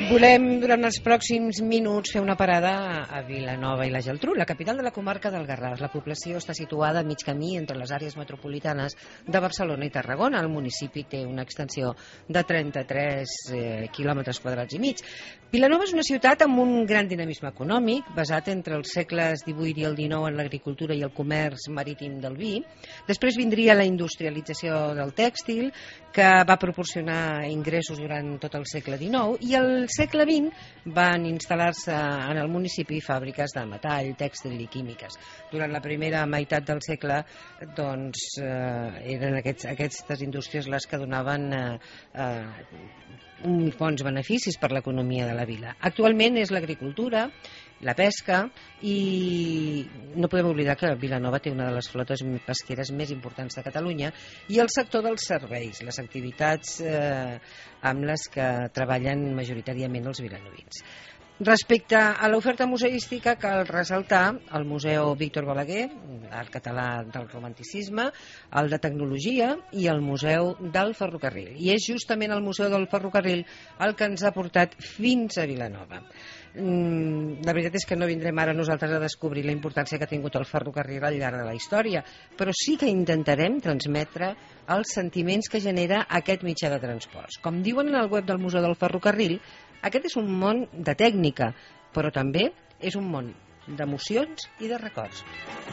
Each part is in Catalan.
Volem, durant els pròxims minuts, fer una parada a Vilanova i la Geltrú, la capital de la comarca del Garraf. La població està situada a mig camí entre les àrees metropolitanes de Barcelona i Tarragona. El municipi té una extensió de 33 quilòmetres quadrats i mig. Vilanova és una ciutat amb un gran dinamisme econòmic, basat entre els segles XVIII i el XIX en l'agricultura i el comerç marítim del vi. Després vindria la industrialització del tèxtil, que va proporcionar ingressos durant tot el segle XIX, i al segle XX van instal·lar-se en el municipi fàbriques de metall, tèxtil i químiques. Durant la primera meitat del segle eren aquestes indústries les que donaven uns bons beneficis per l'economia de la vila. Actualment és l'agricultura, la pesca, i no podem oblidar que Vilanova té una de les flotes pesqueres més importants de Catalunya, i el sector dels serveis, les activitats amb les que treballen majoritàriament els vilanovins. Respecte a l'oferta museística, cal ressaltar el Museu Víctor Balaguer, art català del romanticisme, el de tecnologia i el Museu del Ferrocarril. I és justament el Museu del Ferrocarril el que ens ha portat fins a Vilanova. La veritat és que no vindrem ara nosaltres a descobrir la importància que ha tingut el ferrocarril al llarg de la història, però sí que intentarem transmetre els sentiments que genera aquest mitjà de transports. Com diuen en el web del Museu del Ferrocarril, aquest és un món de tècnica, però també és un món d'emocions i de records.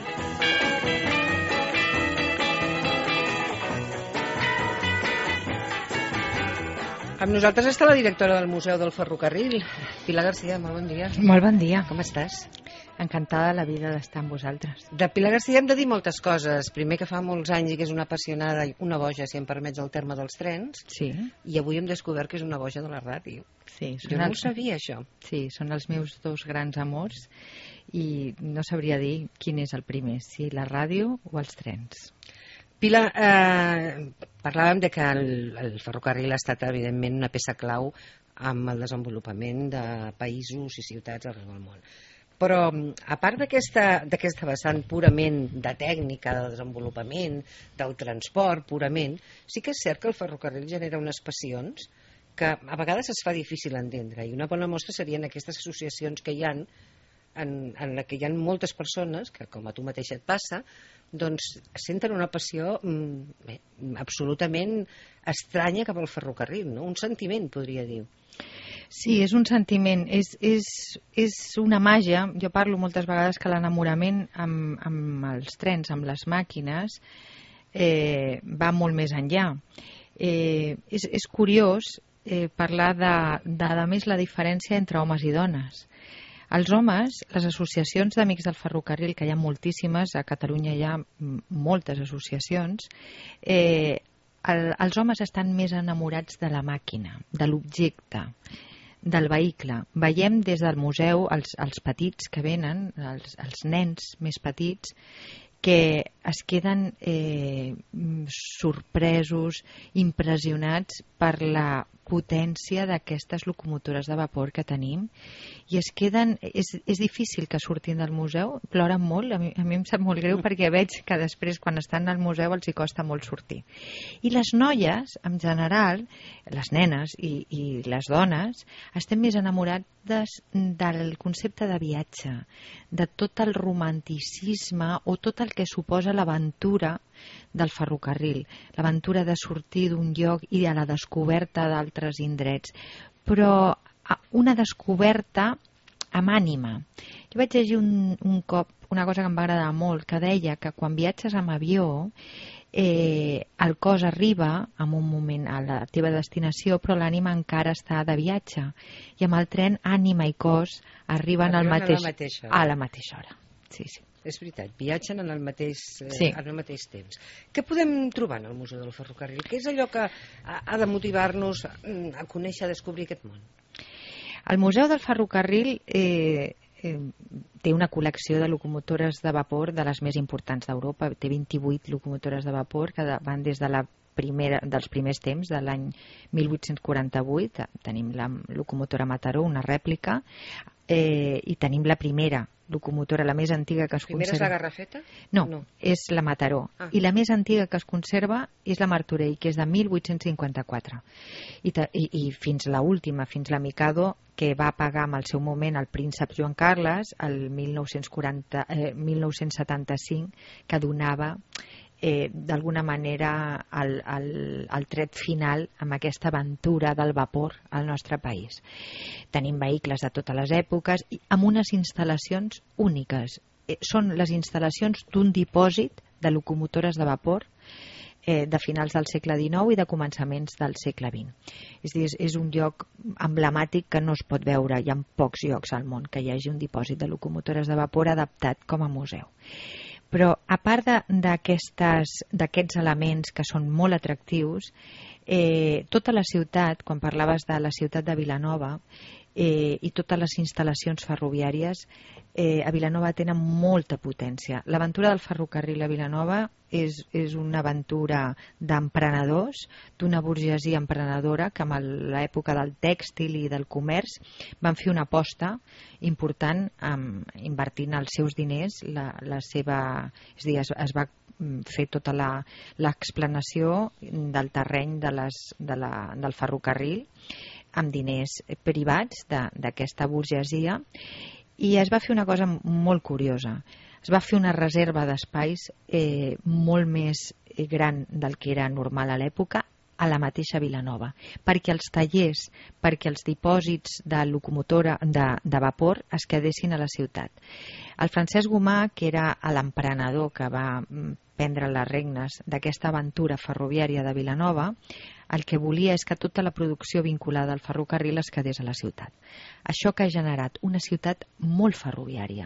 Amb nosaltres està la directora del Museu del Ferrocarril, Pilar Garcia. Molt bon dia. Molt bon dia. Com estàs? Encantada de la vida d'estar amb vosaltres. De Pilar Garcia hem de dir moltes coses. Primer, que fa molts anys i que és una apassionada i una boja, si em permets el terme, dels trens. Sí. I avui hem descobert que és una boja de la ràdio. Sí, jo no ho sabia, això. Sí, són els meus dos grans amors i no sabria dir quin és el primer, si la ràdio o els trens. Pilar, parlàvem de que el ferrocarril ha estat, evidentment, una peça clau amb el desenvolupament de països i ciutats arreu del món. Però, a part d'aquesta vessant purament de tècnica, de desenvolupament, del transport purament, sí que és cert que el ferrocarril genera unes passions que a vegades es fa difícil entendre, i una bona mostra serien aquestes associacions que hi ha en la que hi ha moltes persones que, com a tu mateixa et passa, doncs senten una passió absolutament estranya cap al ferrocarril, no? Un sentiment, podria dir. Sí, és un sentiment, és una màgia. Jo parlo moltes vegades que l'enamorament amb els trens, amb les màquines, va molt més enllà. És curiós parlar de més la diferència entre homes i dones. Els homes, les associacions d'amics del ferrocarril, que hi ha moltíssimes, a Catalunya hi ha moltes associacions, els homes estan més enamorats de la màquina, de l'objecte, del vehicle. Veiem des del museu els petits que venen, els nens més petits, que es queden sorpresos, impressionats per la potència d'aquestes locomotores de vapor que tenim, i es queden, és difícil que surtin del museu, ploren molt, a mi em sap molt greu perquè veig que després quan estan al museu els hi costa molt sortir. I les noies, en general, les nenes i les dones, estem més enamorades del concepte de viatge, de tot el romanticisme o tot el que suposa l'aventura del ferrocarril, l'aventura de sortir d'un lloc i a la descoberta d'altres indrets, però una descoberta amb ànima. Jo vaig llegir un cop una cosa que em va agradar molt, que deia que quan viatges amb avió el cos arriba en un moment a la teva destinació, però l'ànima encara està de viatge, i amb el tren ànima i cos arriben a la mateixa hora. Sí, sí. És veritat, viatgen en el mateix temps. Què podem trobar en el Museu del Ferrocarril? Què és allò que ha de motivar-nos a conèixer, a descobrir aquest món? El Museu del Ferrocarril té una col·lecció de locomotores de vapor de les més importants d'Europa. Té 28 locomotores de vapor que van des de la dels primers temps, de l'any 1848. Tenim la locomotora Mataró, una rèplica, i tenim la primera locomotora, la més antiga que es conserva. Primera és la Garrafeta? No, és la Mataró. I la més antiga que es conserva és la Martorell, que és de 1854. I fins la última, fins la Mikado, que va pagar en el seu moment el príncep Joan Carles, el 1975, que donava d'alguna manera el tret final amb aquesta aventura del vapor al nostre país. Tenim vehicles de totes les èpoques i amb unes instal·lacions úniques. Són les instal·lacions d'un dipòsit de locomotores de vapor de finals del segle XIX i de començaments del segle XX. És a dir, és un lloc emblemàtic que no es pot veure. Hi ha pocs llocs al món que hi hagi un dipòsit de locomotores de vapor adaptat com a museu. Però a part d'aquests elements que són molt atractius, tota la ciutat, quan parlaves de la ciutat de Vilanova, i totes les instal·lacions ferroviàries a Vilanova tenen molta potència. L'aventura del ferrocarril a Vilanova és una aventura d'emprenedors, d'una burgesia emprenedora que en l'època del tèxtil i del comerç van fer una aposta important invertint els seus diners, és a dir, es va fer tota l'explanació del terreny del ferrocarril amb diners privats d'aquesta burgesia, i es va fer una cosa molt curiosa. Es va fer una reserva d'espais molt més gran del que era normal a l'època a la mateixa Vilanova, perquè els tallers, perquè els dipòsits de locomotora de vapor es quedessin a la ciutat. El Francesc Gomà, que era l'emprenedor que va prendre les regnes d'aquesta aventura ferroviària de Vilanova, el que volia és que tota la producció vinculada al ferrocarril es quedés a la ciutat. Això que ha generat una ciutat molt ferroviària.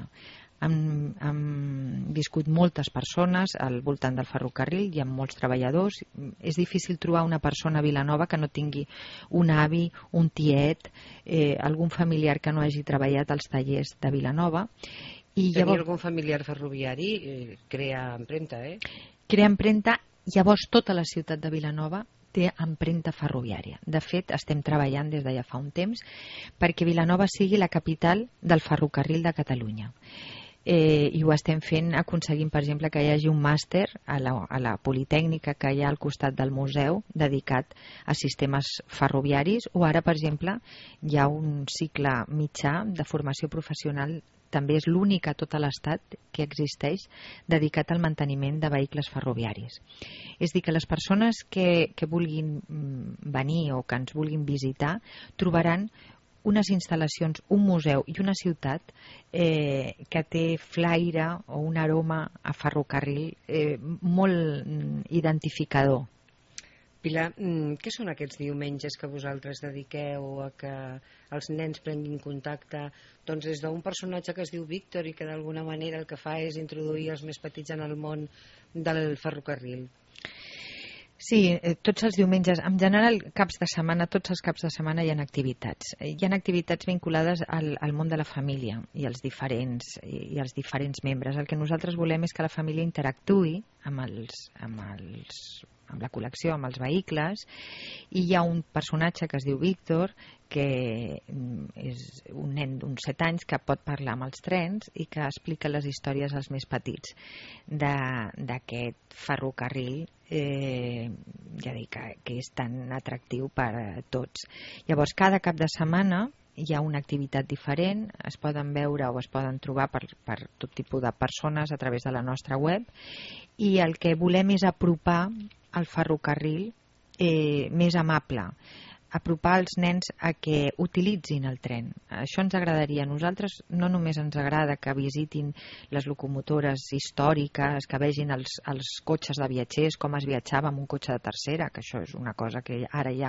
Han viscut moltes persones al voltant del ferrocarril, hi ha molts treballadors. És difícil trobar una persona a Vilanova que no tingui un avi, un tiet, algun familiar que no hagi treballat als tallers de Vilanova. Tenir algun familiar ferroviari crea empremta, Crea empremta. Llavors tota la ciutat de Vilanova té empremta ferroviària. De fet, estem treballant des de ja fa un temps perquè Vilanova sigui la capital del ferrocarril de Catalunya. I ho estem fent aconseguint, per exemple, que hi hagi un màster a la Politècnica que hi ha al costat del museu dedicat a sistemes ferroviaris, o ara, per exemple, hi ha un cicle mitjà de formació professional, també és l'únic a tot l'Estat que existeix, dedicat al manteniment de vehicles ferroviaris. És a dir, que les persones que vulguin venir o que ens vulguin visitar trobaran unes instal·lacions, un museu i una ciutat que té flaire o un aroma a ferrocarril molt identificador. Pilar, què són aquests diumenges que vosaltres dediqueu a que els nens prenguin contacte des d'un personatge que es diu Víctor i que d'alguna manera el que fa és introduir els més petits en el món del ferrocarril? Sí, tots els diumenges, en general caps de setmana, tots els caps de setmana hi ha activitats. Hi ha activitats vinculades al món de la família i als diferents membres. El que nosaltres volem és que la família interactuï amb la col·lecció, amb els vehicles, i hi ha un personatge que es diu Víctor, que és un nen d'uns 7 anys que pot parlar amb els trens i que explica les històries als més petits d'aquest ferrocarril, ja dic que és tan atractiu per a tots. Llavors, cada cap de setmana hi ha una activitat diferent, es poden veure o es poden trobar per tot tipus de persones a través de la nostra web, i el que volem és apropar el ferrocarril més amable, apropar els nens a que utilitzin el tren. Això ens agradaria. A nosaltres no només ens agrada que visitin les locomotores històriques, que vegin els cotxes de viatgers, com es viatjava amb un cotxe de tercera, que això és una cosa que ara ja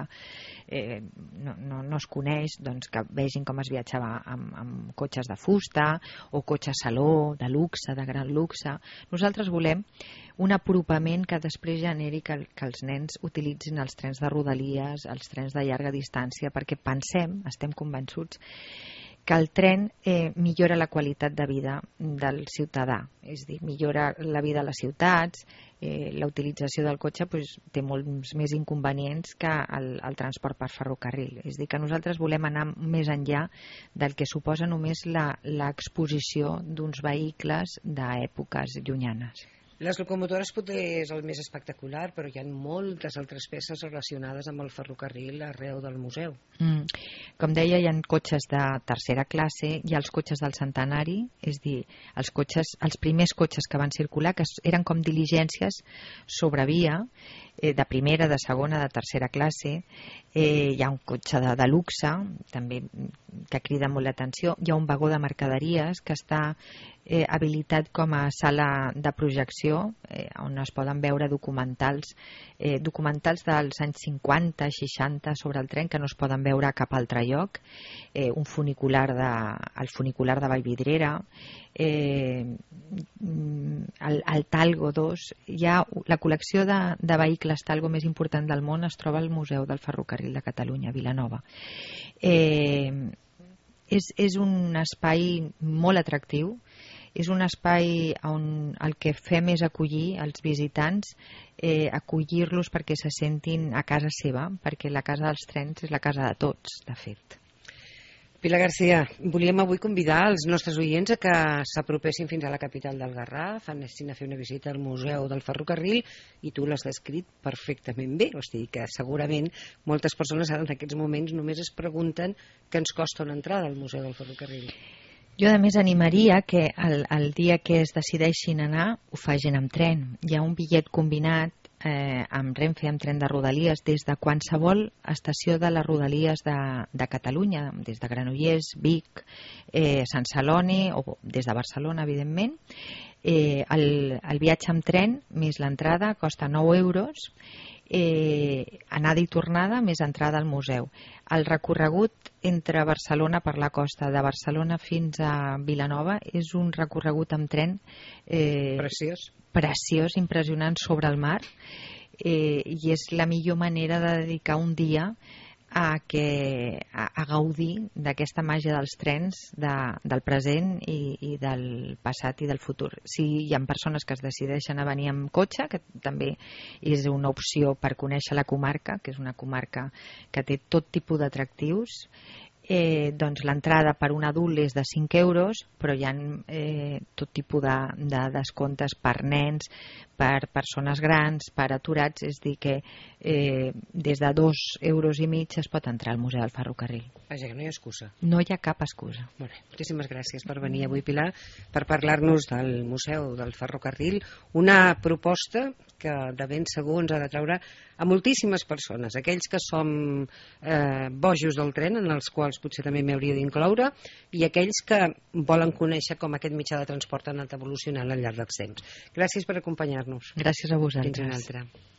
no es coneix, doncs que vegin com es viatjava amb cotxes de fusta o cotxes saló, de luxe, de gran luxe. Nosaltres volem un apropament que després generi que els nens utilitzin els trens de rodalies, els trens de llarga distància, perquè estem convençuts que el tren millora la qualitat de vida del ciutadà, és a dir, millora la vida a les ciutats, la utilització del cotxe té molts més inconvenients que el transport per ferrocarril. És a dir, que nosaltres volem anar més enllà del que suposa només l'exposició d'uns vehicles d'èpoques llunyanes. Les locomotores potser és el més espectacular, però hi ha moltes altres peces relacionades amb el ferrocarril arreu del museu. Com deia, hi ha cotxes de tercera classe, hi ha els cotxes del centenari, és a dir, els primers cotxes que van circular, que eren com diligències sobre via, de primera, de segona, de tercera classe. Hi ha un cotxe de luxe, també, que crida molt l'atenció. Hi ha un vagó de mercaderies que està habilitat com a sala de projecció, on es poden veure documentals dels anys 50, 60 sobre el tren, que no es poden veure a cap altre lloc. El funicular de Vallvidrera, el Talgo 2. La col·lecció de vehicles Talgo més important del món es troba al Museu del Ferrocarril de Catalunya, a Vilanova. És un espai molt atractiu, és un espai on el que fem és acollir els visitants, acollir-los perquè se sentin a casa seva, perquè la casa dels trens és la casa de tots, de fet. Pilar García, volíem avui convidar els nostres oients a que s'apropessin fins a la capital del Garraf, anessin a fer una visita al Museu del Ferrocarril, i tu l'has descrit perfectament bé, o sigui que segurament moltes persones ara en aquests moments només es pregunten què ens costa una entrada al Museu del Ferrocarril. Jo, a més, animaria que el dia que es decideixin anar ho facin amb tren. Hi ha un bitllet combinat amb Renfe, amb tren de Rodalies, des de qualsevol estació de les Rodalies de Catalunya, des de Granollers, Vic, Sant Celoni, o des de Barcelona, evidentment. El viatge amb tren més l'entrada costa 9 euros, anada i tornada més entrada al museu. El recorregut entre Barcelona per la costa, de Barcelona fins a Vilanova, és un recorregut amb tren preciós, impressionant, sobre el mar, i és la millor manera de dedicar un dia a gaudir d'aquesta màgia dels trens, del present i del passat i del futur. Si hi ha persones que es decideixen a venir amb cotxe, que també és una opció per conèixer la comarca, que és una comarca que té tot tipus d'atractius, doncs l'entrada per un adult és de 5 euros, però hi ha tot tipus de descomptes per nens, per persones grans, per aturats, és dir que des de 2,5 euros es pot entrar al Museu del Ferrocarril. Vaja, que no hi ha excusa. No hi ha cap excusa. Molt bé, moltíssimes gràcies per venir avui, Pilar, per parlar-nos del Museu del Ferrocarril, una proposta que de ben segur ens ha de treure a moltíssimes persones, aquells que som bojos del tren, en els quals potser també m'hauria d'incloure, i aquells que volen conèixer com aquest mitjà de transport ha anat evolucionant al llarg dels temps. Gràcies per acompanyar-nos. Gràcies a vosaltres. Fins una altra.